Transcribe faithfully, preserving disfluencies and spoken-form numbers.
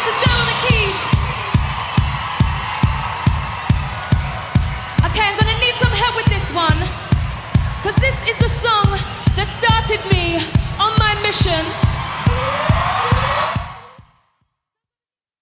to Joe on the keys. Okay, I'm gonna need some help with this one, cause this is the song that started me on my mission